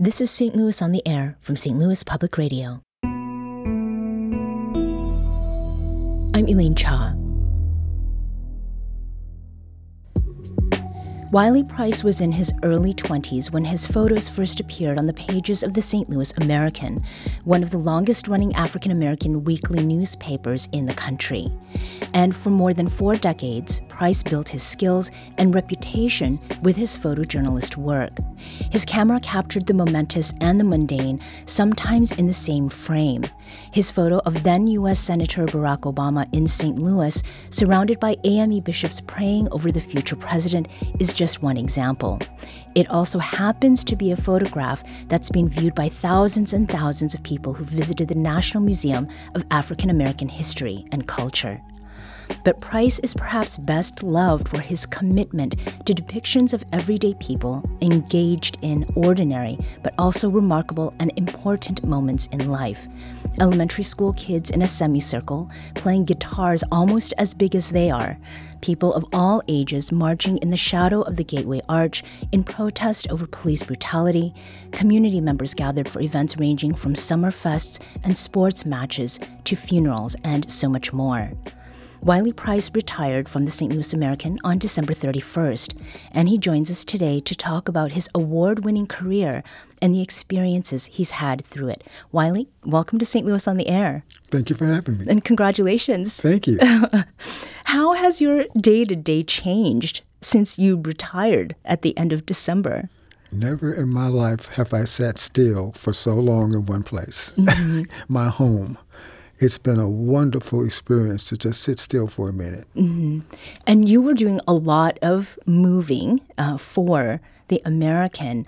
This is St. Louis on the Air from St. Louis Public Radio. I'm Elaine Cha. Wiley Price was in his early 20s when his photos first appeared on the pages of the St. Louis American, one of the longest-running African-American weekly newspapers in the country. And for more than 4 decades, Price built his skills and reputation with his photojournalist work. His camera captured the momentous and the mundane, sometimes in the same frame. His photo of then U.S. Senator Barack Obama in St. Louis, surrounded by AME bishops praying over the future president, is just one example. It also happens to be a photograph that's been viewed by thousands and thousands of people who visited the National Museum of African American History and Culture. But Price is perhaps best loved for his commitment to depictions of everyday people engaged in ordinary but also remarkable and important moments in life. Elementary school kids in a semicircle playing guitars almost as big as they are. People of all ages marching in the shadow of the Gateway Arch in protest over police brutality. Community members gathered for events ranging from summer fests and sports matches to funerals and so much more. Wiley Price retired from the St. Louis American on December 31st, and he joins us today to talk about his award-winning career and the experiences he's had through it. Wiley, welcome to St. Louis on the Air. Thank you for having me. And congratulations. Thank you. How has your day-to-day changed since you retired at the end of December? Never in my life have I sat still for so long in one place. My home. It's been a wonderful experience to just sit still for a minute. Mm-hmm. And you were doing a lot of moving for the American.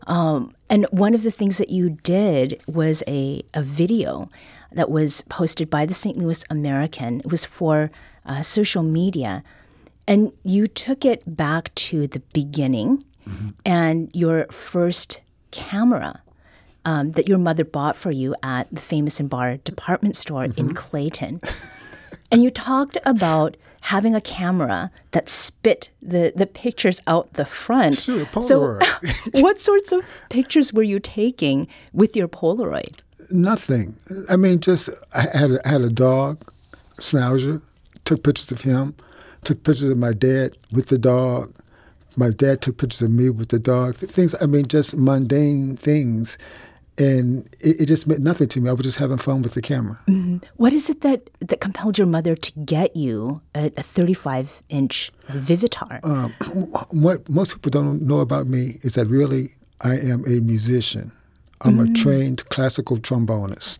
And one of the things that you did was a video that was posted by the St. Louis American. It was for social media. And you took it back to the beginning and your first camera that your mother bought for you at the Famous and Barr department store in Clayton. And you talked about having a camera that spit the pictures out the front. Sure, Polaroid. So what sorts of pictures were you taking with your Polaroid? Nothing. I mean, just I had a dog, Schnauzer, took pictures of him, took pictures of my dad with the dog. My dad took pictures of me with the dog. Things, I mean, just mundane things. And it just meant nothing to me. I was just having fun with the camera. Mm-hmm. What is it that compelled your mother to get you a 35-inch Vivitar? What most people don't know about me is that really I am a musician. I'm a trained classical trombonist.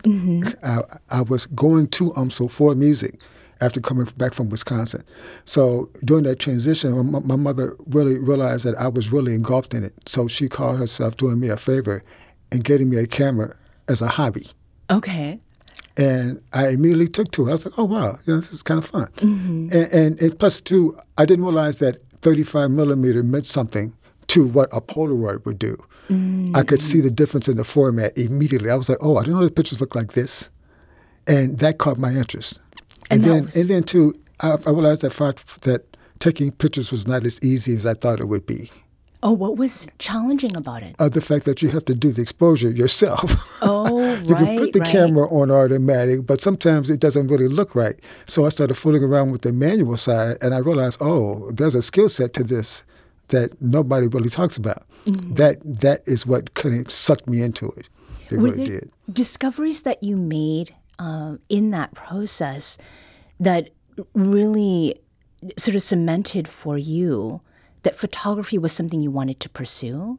I was going to UMSL for music after coming back from Wisconsin. So during that transition, my mother really realized that I was really engulfed in it. So she called herself doing me a favor and getting me a camera as a hobby. Okay. And I immediately took to it. I was like, oh, wow, this is kind of fun. And plus, too, I didn't realize that 35 millimeter meant something to what a Polaroid would do. I could see the difference in the format immediately. I was like, oh, I didn't know the pictures look like this. And that caught my interest. And then too, I realized that taking pictures was not as easy as I thought it would be. Oh, what was challenging about it? The fact that you have to do the exposure yourself. Oh, you can put the camera on automatic, but sometimes it doesn't really look right. So I started fooling around with the manual side, and I realized, oh, there's a skill set to this that nobody really talks about. That is what kind of sucked me into it. It Were really there did. Discoveries that you made in that process that really sort of cemented for you that photography was something you wanted to pursue?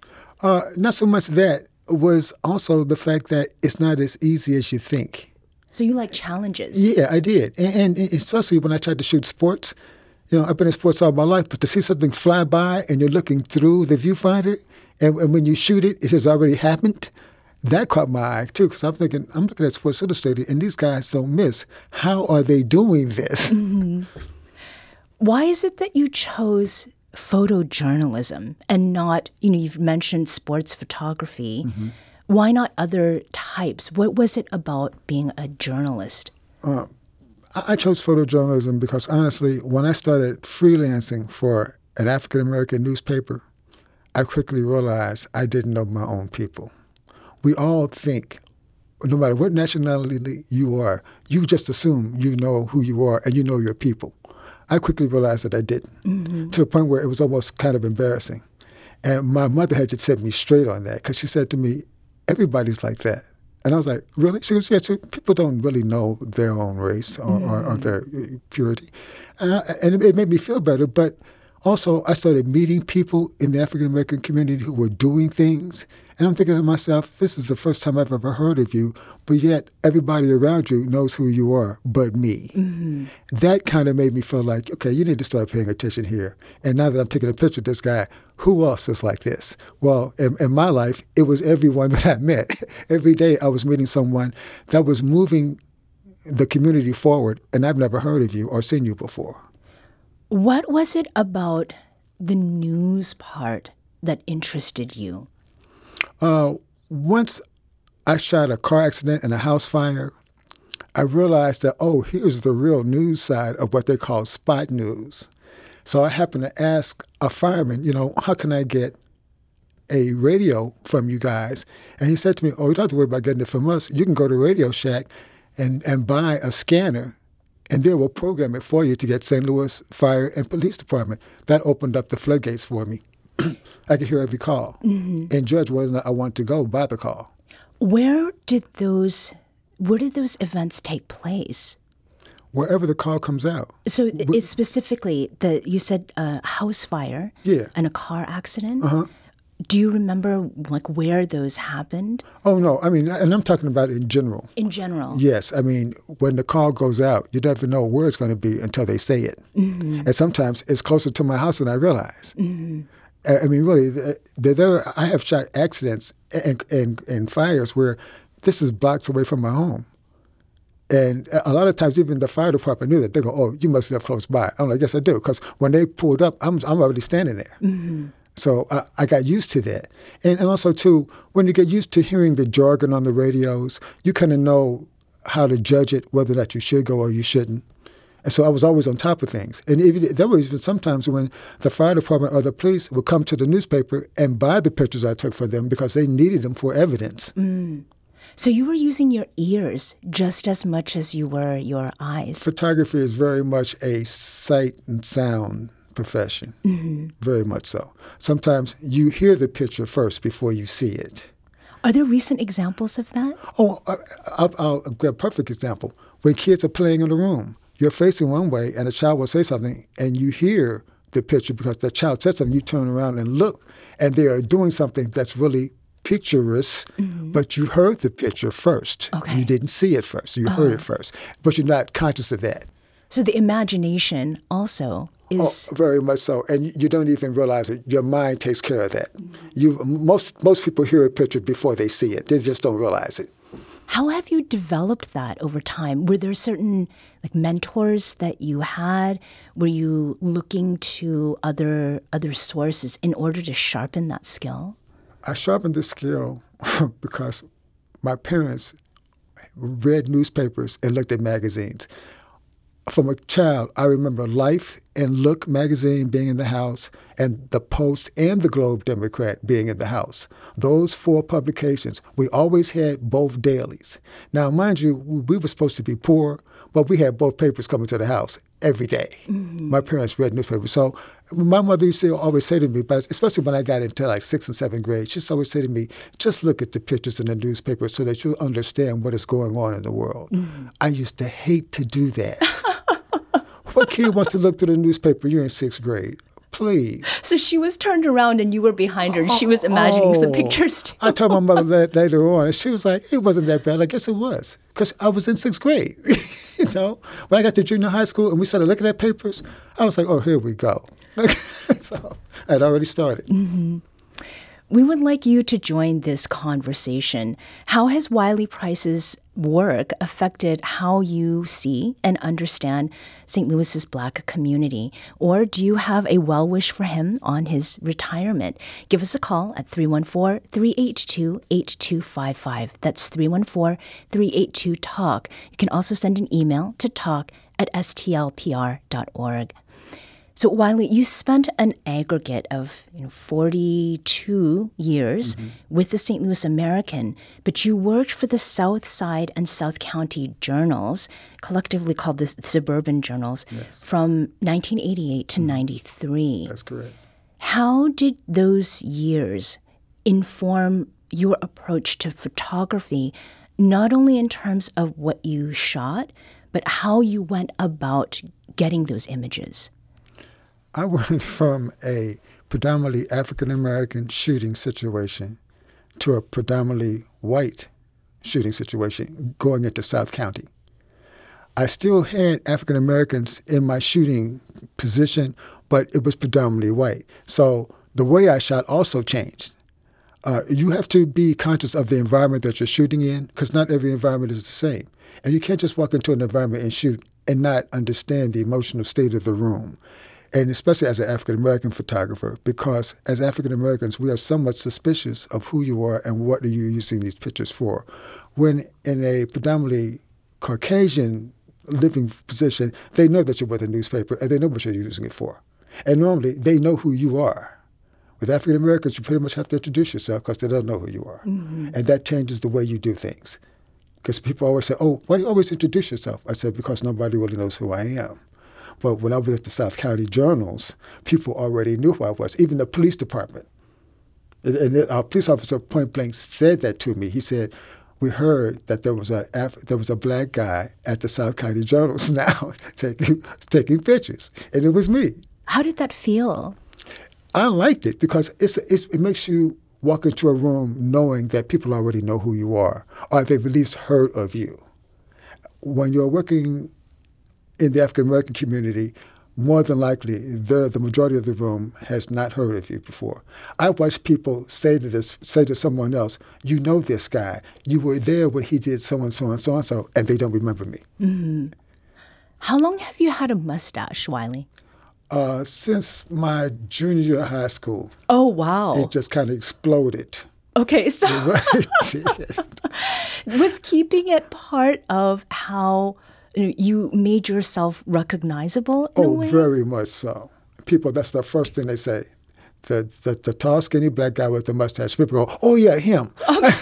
Not so much that. It was also the fact that it's not as easy as you think. So you like challenges? Yeah, I did. And especially when I tried to shoot sports. I've been in sports all my life, but to see something fly by and you're looking through the viewfinder, and when you shoot it, it has already happened, that caught my eye, too, because I'm looking at Sports Illustrated, and these guys don't miss. How are they doing this? Why is it that you chose photojournalism and not, you've mentioned sports photography. Why not other types? What was it about being a journalist? I chose photojournalism because, honestly, when I started freelancing for an African-American newspaper, I quickly realized I didn't know my own people. We all think, no matter what nationality you are, you just assume you know who you are and you know your people. I quickly realized that I didn't, to the point where it was almost kind of embarrassing. And my mother had to set me straight on that, because she said to me, everybody's like that. And I was like, really? She goes, yeah, so people don't really know their own race or their purity. And it made me feel better, but also I started meeting people in the African-American community who were doing things. And I'm thinking to myself, this is the first time I've ever heard of you, but yet everybody around you knows who you are but me. That kind of made me feel like, okay, you need to start paying attention here. And now that I'm taking a picture of this guy, who else is like this? Well, in my life, it was everyone that I met. Every day I was meeting someone that was moving the community forward, and I've never heard of you or seen you before. What was it about the news part that interested you? Once I shot a car accident and a house fire, I realized that, oh, here's the real news side of what they call spot news. So I happened to ask a fireman, how can I get a radio from you guys? And he said to me, oh, you don't have to worry about getting it from us. You can go to Radio Shack and buy a scanner, and they will program it for you to get St. Louis Fire and Police Department. That opened up the floodgates for me. I could hear every call and judge whether or not I wanted to go by the call. Where did those events take place? Wherever the call comes out. So it's specifically, you said a house fire and a car accident? Do you remember where those happened? Oh, no. I mean, and I'm talking about in general. In general? Yes. I mean, when the call goes out, you never know where it's going to be until they say it. And sometimes it's closer to my house than I realize. I mean, really, I have shot accidents and fires where this is blocks away from my home. And a lot of times, even the fire department knew that. They go, oh, you must live close by. I'm like, yes, I do. Because when they pulled up, I'm already standing there. So I got used to that. And also, too, when you get used to hearing the jargon on the radios, you kind of know how to judge it, whether that you should go or you shouldn't. And so I was always on top of things. And there was even sometimes when the fire department or the police would come to the newspaper and buy the pictures I took for them because they needed them for evidence. So you were using your ears just as much as you were your eyes. Photography is very much a sight and sound profession, very much so. Sometimes you hear the picture first before you see it. Are there recent examples of that? Oh, I'll give a perfect example. When kids are playing in the room, you're facing one way and a child will say something and you hear the picture because the child said something, you turn around and look and they are doing something that's really picturesque, but you heard the picture first. Okay. You didn't see it first, so you heard it first, but you're not conscious of that. So the imagination also is... Oh, very much so, and you don't even realize it. Your mind takes care of that. Most people hear a picture before they see it. They just don't realize it. How have you developed that over time? Were there certain mentors that you had? Were you looking to other sources in order to sharpen that skill? I sharpened the skill because my parents read newspapers and looked at magazines. From a child, I remember Life and Look magazine being in the house and the Post and the Globe Democrat being in the house. Those 4 publications, we always had both dailies. Now, mind you, we were supposed to be poor, but we had both papers coming to the house every day. My parents read newspapers. So my mother used to always say to me, but especially when I got into 6th and 7th grade, she used to always say to me, just look at the pictures in the newspaper so that you'll understand what is going on in the world. I used to hate to do that. What kid wants to look through the newspaper? You're in 6th grade. Please. So she was turned around and you were behind her and she was imagining some pictures too. I told my mother that later on and she was like, it wasn't that bad. I guess it was because I was in 6th grade. When I got to junior high school and we started looking at papers, I was like, oh, here we go. So I had already started. We would like you to join this conversation. How has Wiley Price's work affected how you see and understand St. Louis's Black community? Or do you have a well-wish for him on his retirement? Give us a call at 314-382-8255. That's 314-382-TALK. You can also send an email to talk@stlpr.org. So, Wiley, you spent an aggregate of 42 years with the St. Louis American, but you worked for the South Side and South County Journals, collectively called the Suburban Journals, from 1988 to 93. That's correct. How did those years inform your approach to photography, not only in terms of what you shot, but how you went about getting those images? I went from a predominantly African-American shooting situation to a predominantly white shooting situation going into South County. I still had African-Americans in my shooting position, but it was predominantly white. So the way I shot also changed. You have to be conscious of the environment that you're shooting in, because not every environment is the same. And you can't just walk into an environment and shoot and not understand the emotional state of the room. And especially as an African-American photographer, because as African-Americans, we are somewhat suspicious of who you are and what are you using these pictures for. When in a predominantly Caucasian living position, they know that you're with a newspaper and they know what you're using it for. And normally, they know who you are. With African-Americans, you pretty much have to introduce yourself because they don't know who you are. Mm-hmm. And that changes the way you do things. Because people always say, oh, why do you always introduce yourself? I said, because nobody really knows who I am. But when I was at the South County Journals, people already knew who I was, even the police department. And our police officer point blank said that to me. He said, we heard that there was a black guy at the South County Journals now taking pictures, and it was me. How did that feel? I liked it because it makes you walk into a room knowing that people already know who you are, or they've at least heard of you. When you're working in the African-American community, more than likely, the majority of the room has not heard of you before. I watched people say to someone else, you know this guy. You were there when he did so-and-so and so-and-so, and they don't remember me. Mm-hmm. How long have you had a mustache, Wiley? Since my junior year of high school. Oh, wow. It just kind of exploded. Okay, so was keeping it part of how you made yourself recognizable in a way? Oh, very much so. People, that's the first thing they say. The tall, skinny black guy with the mustache. People go, oh, yeah, him. Okay.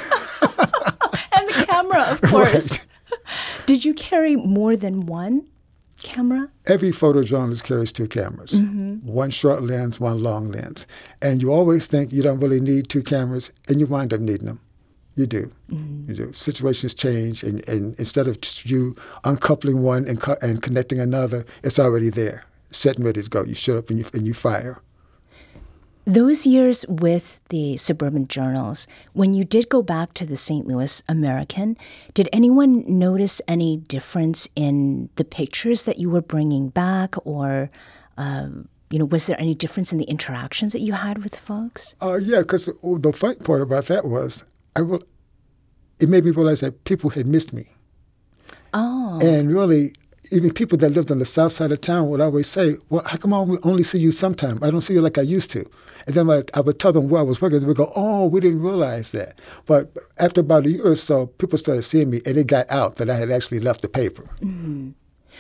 And the camera, of course. Right. Did you carry more than one camera? Every photojournalist carries two cameras. Mm-hmm. One short lens, one long lens. And you always think you don't really need two cameras, and you wind up needing them. You do. Mm-hmm. You do. Situations change, and instead of you uncoupling one and connecting another, it's already there, set and ready to go. You shoot up and you fire. Those years with the Suburban Journals, when you did go back to the St. Louis American, did anyone notice any difference in the pictures that you were bringing back, or was there any difference in the interactions that you had with folks? Yeah, because the funny part about that was it made me realize that people had missed me. Oh. And really, even people that lived on the south side of town would always say, well, how come I only see you sometime? I don't see you like I used to. And then I would tell them where I was working. They would go, oh, we didn't realize that. But after about a year or so, people started seeing me, and it got out that I had actually left the paper. Mm-hmm.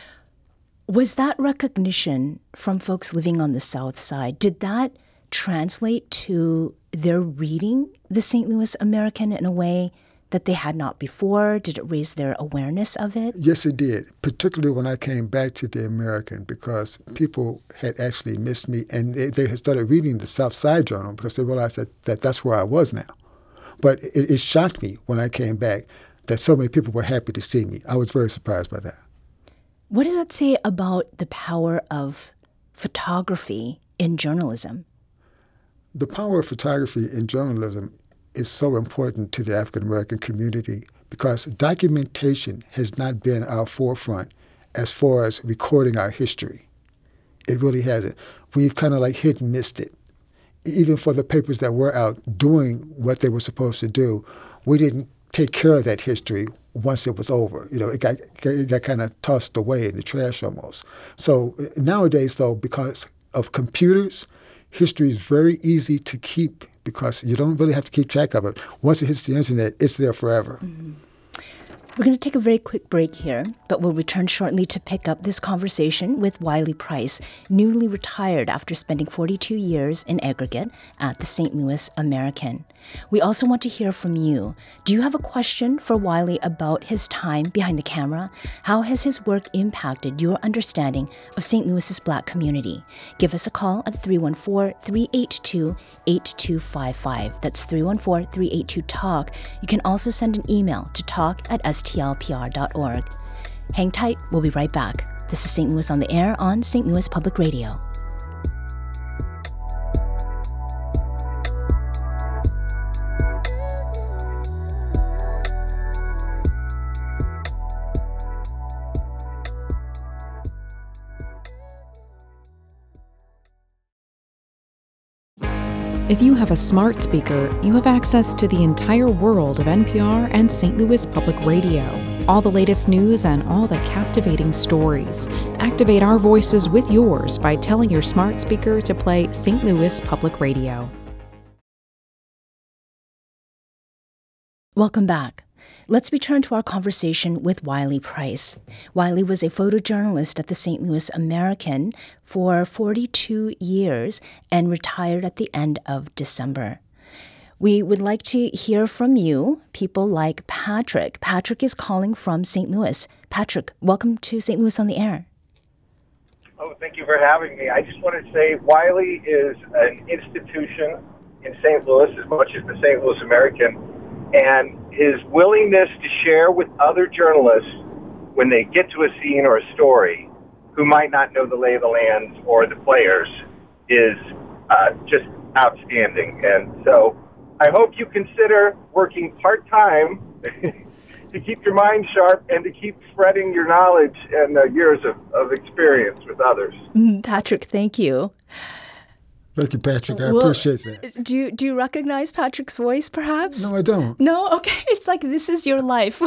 Was that recognition from folks living on the south side, did that translate to their reading the St. Louis American in a way that they had not before? Did it raise their awareness of it? Yes, it did, particularly when I came back to the American, because people had actually missed me, and they had started reading the South Side Journal because they realized that that's where I was now. But it shocked me when I came back that so many people were happy to see me. I was very surprised by that. What does that say about the power of photography in journalism? The power of photography in journalism is so important to the African-American community because documentation has not been our forefront as far as recording our history. It really hasn't. We've kind of like hit and missed it. Even for the papers that were out doing what they were supposed to do, we didn't take care of that history once it was over. It got kind of tossed away in the trash almost. So nowadays, though, because of computers, history is very easy to keep because you don't really have to keep track of it. Once it hits the internet, it's there forever. Mm-hmm. We're going to take a very quick break here, but we'll return shortly to pick up this conversation with Wiley Price, newly retired after spending 42 years in aggregate at the St. Louis American. We also want to hear from you. Do you have a question for Wiley about his time behind the camera? How has his work impacted your understanding of St. Louis's Black community? Give us a call at 314-382-8255. That's 314-382-TALK. You can also send an email to talk@stlpr.org. Hang tight, we'll be right back. This is St. Louis on the Air on St. Louis Public Radio. If you have a smart speaker, you have access to the entire world of NPR and St. Louis Public Radio. All the latest news and all the captivating stories. Activate our voices with yours by telling your smart speaker to play St. Louis Public Radio. Welcome back. Let's return to our conversation with Wiley Price. Wiley was a photojournalist at the St. Louis American for 42 years and retired at the end of December. We would like to hear from you, people like Patrick. Patrick is calling from St. Louis. Patrick, welcome to St. Louis on the Air. Oh, thank you for having me. I just wanted to say Wiley is an institution in St. Louis as much as the St. Louis American, and his willingness to share with other journalists when they get to a scene or a story who might not know the lay of the land or the players is just outstanding. And so I hope you consider working part-time to keep your mind sharp and to keep spreading your knowledge and years of experience with others. Patrick, thank you. Thank you, Patrick. I appreciate that. Do you recognize Patrick's voice, perhaps? No, I don't. No? Okay. It's like this is your life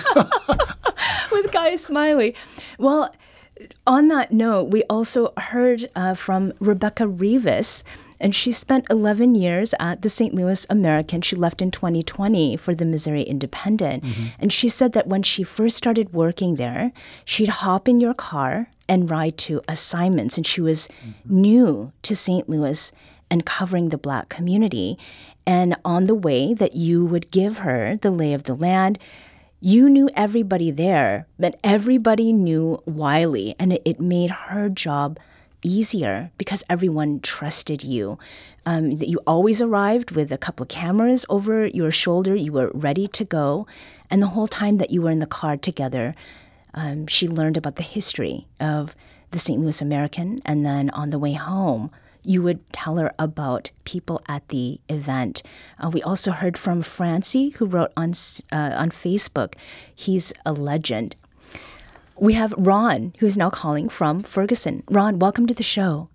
with Guy Smiley. Well, on that note, we also heard from Rebecca Rivas, and she spent 11 years at the St. Louis American. She left in 2020 for the Missouri Independent. Mm-hmm. And she said that when she first started working there, she'd hop in your car and ride to assignments. And she was new to St. Louis and covering the Black community. And on the way that you would give her the lay of the land, you knew everybody there, but everybody knew Wiley. And it made her job easier because everyone trusted you. That you always arrived with a couple of cameras over your shoulder. You were ready to go. And the whole time that you were in the car together, she learned about the history of the St. Louis American, and then on the way home, you would tell her about people at the event. We also heard from Francie, who wrote on Facebook. He's a legend. We have Ron, who's now calling from Ferguson. Ron, welcome to the show.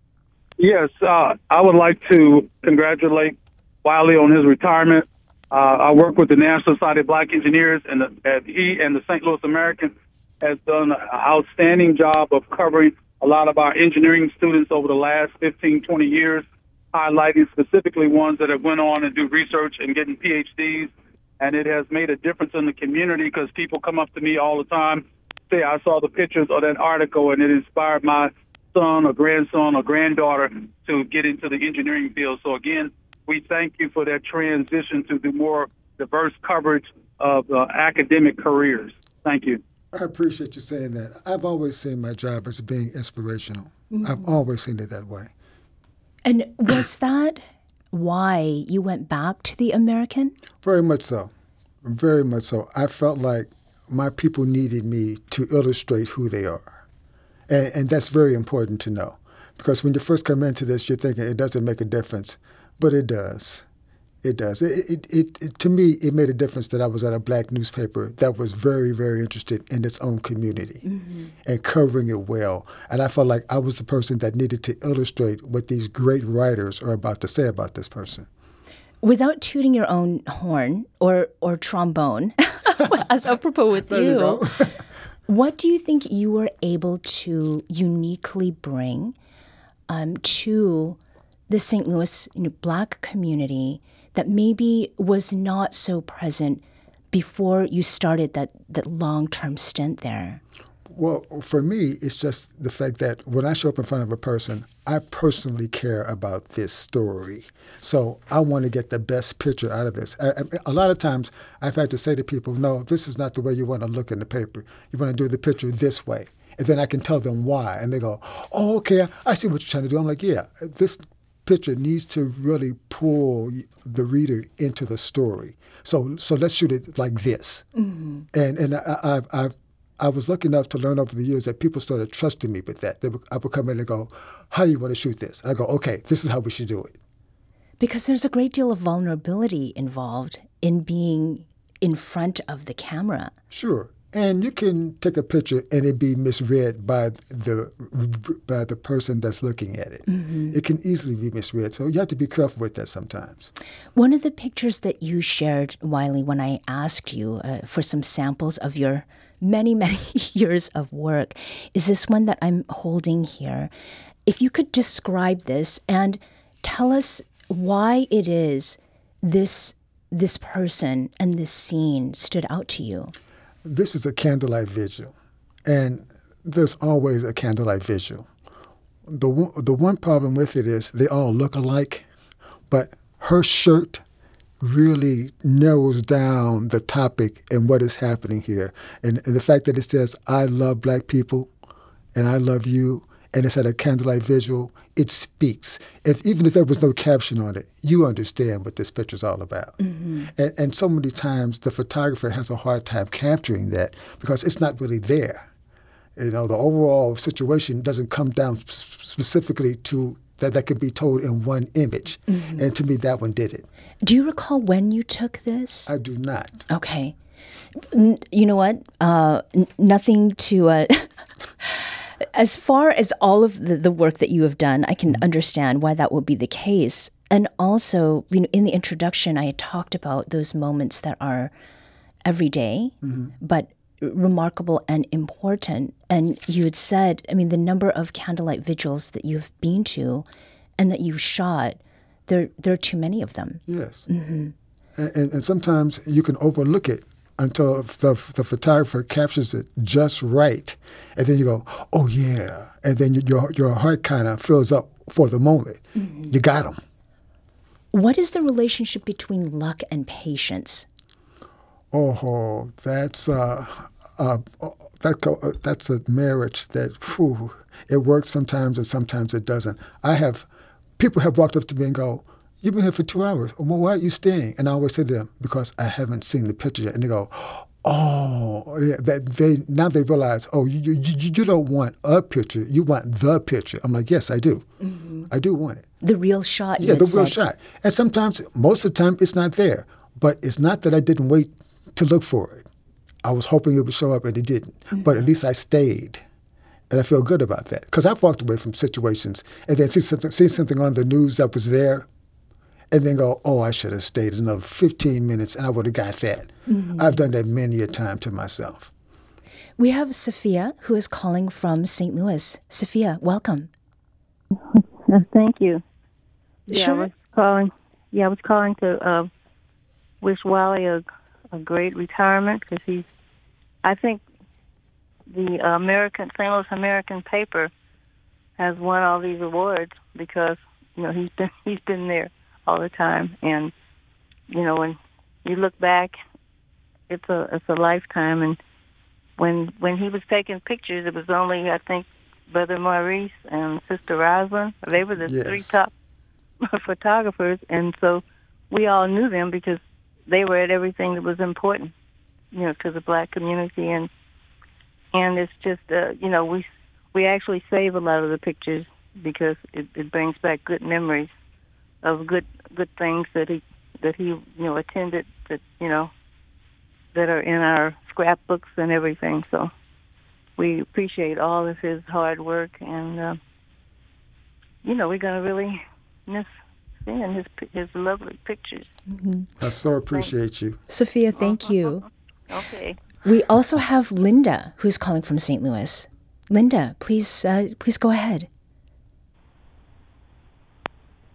Yes, I would like to congratulate Wiley on his retirement. I work with the National Society of Black Engineers, and he and the St. Louis American has done an outstanding job of covering a lot of our engineering students over the last 15, 20 years, highlighting specifically ones that have went on and do research and getting PhDs. And it has made a difference in the community because people come up to me all the time, say, I saw the pictures of that article, and it inspired my son or grandson or granddaughter to get into the engineering field. So, again, we thank you for that transition to do more diverse coverage of academic careers. Thank you. I appreciate you saying that. I've always seen my job as being inspirational. Mm-hmm. I've always seen it that way. And was that why you went back to the American? Very much so. Very much so. I felt like my people needed me to illustrate who they are. And that's very important to know. Because when you first come into this, you're thinking it doesn't make a difference. But it does. It does. It to me, it made a difference that I was at a Black newspaper that was very, very interested in its own community and covering it well. And I felt like I was the person that needed to illustrate what these great writers are about to say about this person. Without tooting your own horn or trombone, as apropos with you, what do you think you were able to uniquely bring to the St. Louis Black community that maybe was not so present before you started that long-term stint there? Well, for me, it's just the fact that when I show up in front of a person, I personally care about this story. So I want to get the best picture out of this. A lot of times I've had to say to people, no, this is not the way you want to look in the paper. You want to do the picture this way. And then I can tell them why. And they go, oh, okay, I see what you're trying to do. I'm like, yeah, this picture needs to really pull the reader into the story. So let's shoot it like this. Mm-hmm. And I was lucky enough to learn over the years that people started trusting me with that. I would come in and go, how do you want to shoot this? I go, okay, this is how we should do it. Because there's a great deal of vulnerability involved in being in front of the camera. Sure. And you can take a picture and it be misread by the person that's looking at it. Mm-hmm. It can easily be misread. So you have to be careful with that sometimes. One of the pictures that you shared, Wiley, when I asked you for some samples of your many, many years of work, is this one that I'm holding here. If you could describe this and tell us why it is this person and this scene stood out to you. This is a candlelight vigil, and there's always a candlelight vigil. The one problem with it is they all look alike, but her shirt really narrows down the topic and what is happening here. And the fact that it says, I love black people and I love you, and it's at a candlelight visual, it speaks. Even if there was no caption on it, you understand what this picture's all about. Mm-hmm. And so many times the photographer has a hard time capturing that because it's not really there. You know, the overall situation doesn't come down specifically to that can be told in one image. Mm-hmm. And to me, that one did it. Do you recall when you took this? I do not. Okay. You know what? Nothing to... As far as all of the work that you have done, I can understand why that would be the case. And also, you know, in the introduction, I had talked about those moments that are everyday, mm-hmm. but remarkable and important. And you had said, I mean, the number of candlelight vigils that you've been to and that you've shot, there are too many of them. Yes. Mm-hmm. And sometimes you can overlook it until the photographer captures it just right. And then you go, oh, yeah. And then your heart kind of fills up for the moment. Mm-hmm. You got them. What is the relationship between luck and patience? Oh, that's a marriage that, it works sometimes and sometimes it doesn't. People have walked up to me and go, you've been here for 2 hours. Well, why are you staying? And I always say to them, because I haven't seen the picture yet. And they go, oh, now they realize, oh, you don't want a picture, you want the picture. I'm like, yes, I do. Mm-hmm. I do want it. The real shot. Yeah, the real shot. And sometimes, most of the time, it's not there. But it's not that I didn't wait to look for it. I was hoping it would show up, and it didn't. Mm-hmm. But at least I stayed. And I feel good about that. Because I've walked away from situations and then see something on the news that was there, and then go, oh, I should have stayed another 15 minutes and I would have got that. Mm-hmm. I've done that many a time to myself. We have Sophia, who is calling from St. Louis. Sophia, welcome. Thank you. Sure. I was calling to wish Wiley a great retirement because I think the St. Louis American paper has won all these awards because, you know, he's been there all the time, and you know, when you look back, it's a lifetime. And when he was taking pictures, it was only, I think, Brother Maurice and Sister Rosalind. They were the three top photographers, and so we all knew them because they were at everything that was important, you know, to the black community. And it's just, you know, we actually save a lot of the pictures because it brings back good memories of good things that he you know attended, that you know that are in our scrapbooks and everything. So we appreciate all of his hard work, and you know, we're gonna really miss seeing his lovely pictures. Mm-hmm. I so appreciate you, Sophia. Thank you. Okay. We also have Linda, who's calling from St. Louis. Linda, please go ahead.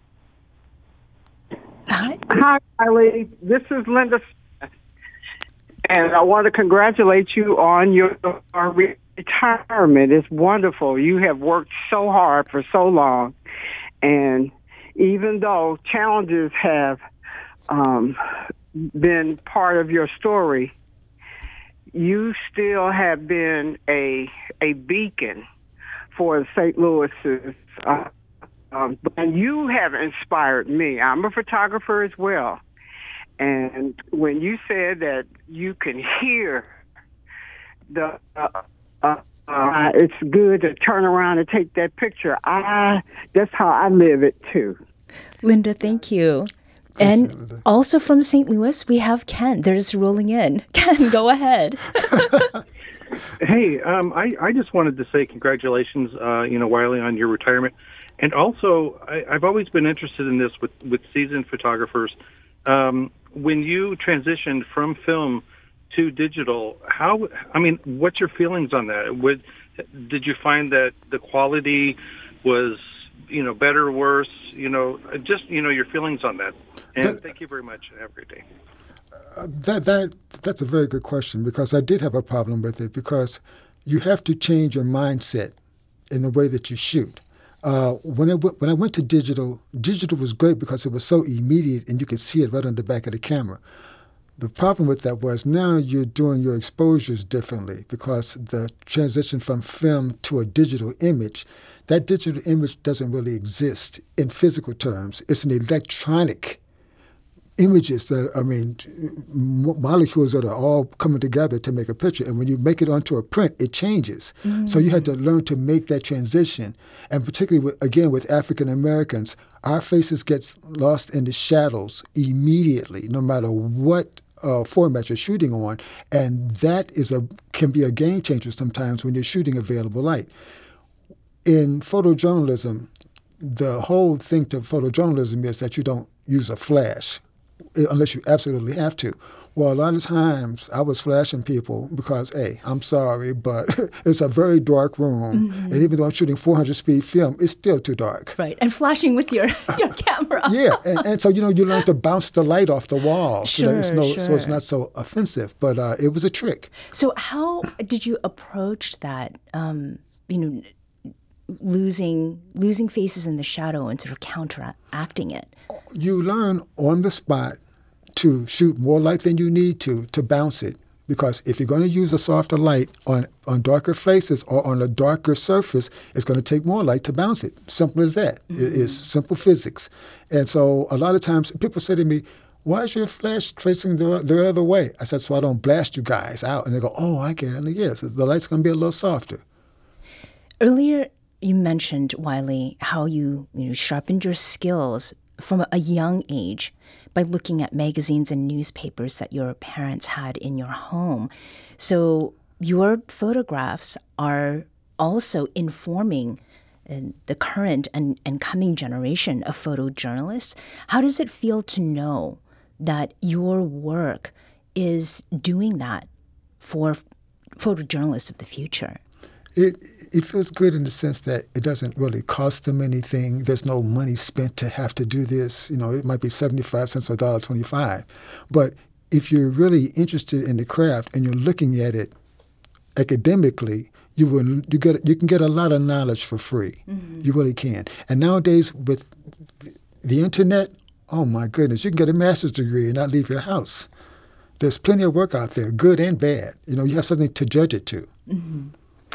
Hi, Wiley. This is Linda. And I want to congratulate you on your retirement. It's wonderful. You have worked so hard for so long. And even though challenges have been part of your story, you still have been a beacon for St. Louis's. And you have inspired me. I'm a photographer as well. And when you said that you can hear the, it's good to turn around and take that picture. That's how I live it too. Linda, thank you. And also from St. Louis, we have Ken. They're just rolling in. Ken, go ahead. Hey, I just wanted to say congratulations, Wiley, on your retirement. And also, I've always been interested in this with seasoned photographers. When you transitioned from film to digital, what's your feelings on that? Did you find that the quality was, better or worse? Your feelings on that. And thank you very much. Have a great day. That's a very good question, because I did have a problem with it, because you have to change your mindset in the way that you shoot. When I went to digital was great because it was so immediate and you could see it right on the back of the camera. The problem with that was now you're doing your exposures differently, because the transition from film to a digital image, that digital image doesn't really exist in physical terms. It's an electronic images molecules that are all coming together to make a picture. And when you make it onto a print, it changes. Mm-hmm. So you had to learn to make that transition. And particularly, with African Americans, our faces get lost in the shadows immediately, no matter what format you're shooting on. And that can be a game changer sometimes when you're shooting available light. In photojournalism, the whole thing to photojournalism is that you don't use a flash unless you absolutely have to. Well, a lot of times I was flashing people because, hey, I'm sorry, but it's a very dark room. Mm-hmm. And even though I'm shooting 400 speed film, it's still too dark. Right. And flashing with your camera. Yeah. And so, you learn to bounce the light off the wall. Sure, so it's not so offensive. But it was a trick. So how did you approach that, losing faces in the shadow and sort of counteracting it? You learn on the spot to shoot more light than you need to bounce it. Because if you're going to use a softer light on darker faces or on a darker surface, it's going to take more light to bounce it. Simple as that. Mm-hmm. It's simple physics. And so a lot of times people say to me, why is your flash facing the other way? I said, so I don't blast you guys out. And they go, oh, I get it. And yes, the light's going to be a little softer. Earlier, you mentioned, Wiley, how you sharpened your skills from a young age by looking at magazines and newspapers that your parents had in your home. So your photographs are also informing the current and coming generation of photojournalists. How does it feel to know that your work is doing that for photojournalists of the future? It feels good in the sense that it doesn't really cost them anything. There's no money spent to have to do this. It might be 75 cents or $1.25. But if you're really interested in the craft and you're looking at it academically, you can get a lot of knowledge for free. Mm-hmm. You really can. And nowadays with the internet, oh my goodness, you can get a master's degree and not leave your house. There's plenty of work out there, good and bad. You have something to judge it to. Mm-hmm.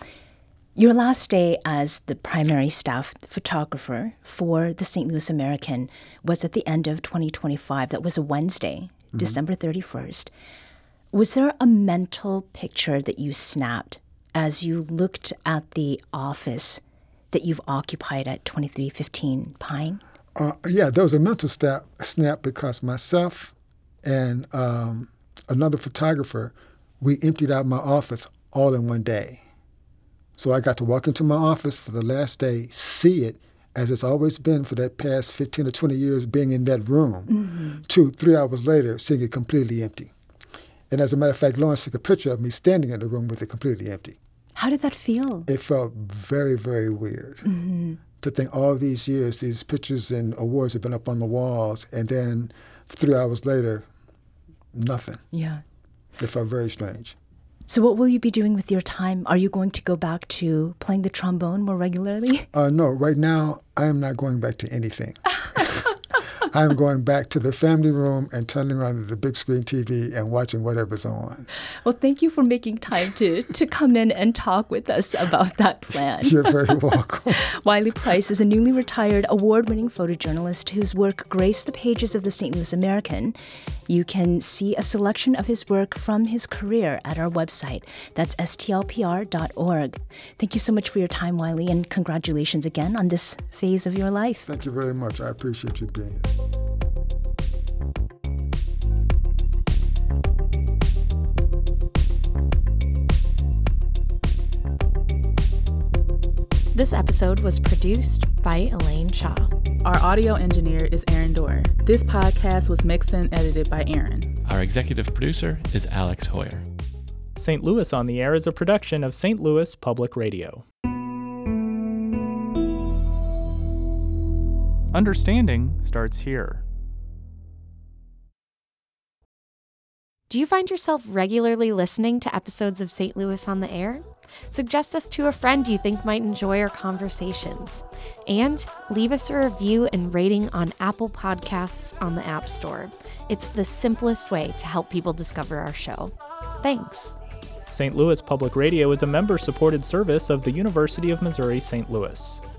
Your last day as the primary staff photographer for the St. Louis American was at the end of 2025. That was a Wednesday, mm-hmm. December 31st. Was there a mental picture that you snapped as you looked at the office that you've occupied at 2315 Pine? Yeah, there was a mental snap because myself and another photographer, we emptied out my office all in one day. So I got to walk into my office for the last day, see it as it's always been for that past 15 or 20 years being in that room, mm-hmm. 3 hours later, seeing it completely empty. And as a matter of fact, Lawrence took a picture of me standing in the room with it completely empty. How did that feel? It felt very, very weird. Mm-hmm. To think all these years, these pictures and awards have been up on the walls, and then 3 hours later, nothing. Yeah. It felt very strange. So what will you be doing with your time? Are you going to go back to playing the trombone more regularly? No, right now I am not going back to anything. I'm going back to the family room and turning on the big screen TV and watching whatever's on. Well, thank you for making time to come in and talk with us about that plan. You're very welcome. Wiley Price is a newly retired award-winning photojournalist whose work graced the pages of the St. Louis American. You can see a selection of his work from his career at our website. That's stlpr.org. Thank you so much for your time, Wiley, and congratulations again on this phase of your life. Thank you very much. I appreciate you being here. This episode was produced by Elaine Shaw. Our audio engineer is Aaron Dorr. This podcast was mixed and edited by Aaron. Our executive producer is Alex Hoyer. St. Louis on the Air is a production of St. Louis Public Radio. Understanding starts here. Do you find yourself regularly listening to episodes of St. Louis on the Air? Suggest us to a friend you think might enjoy our conversations. And leave us a review and rating on Apple Podcasts on the App Store. It's the simplest way to help people discover our show. Thanks. St. Louis Public Radio is a member-supported service of the University of Missouri St. Louis.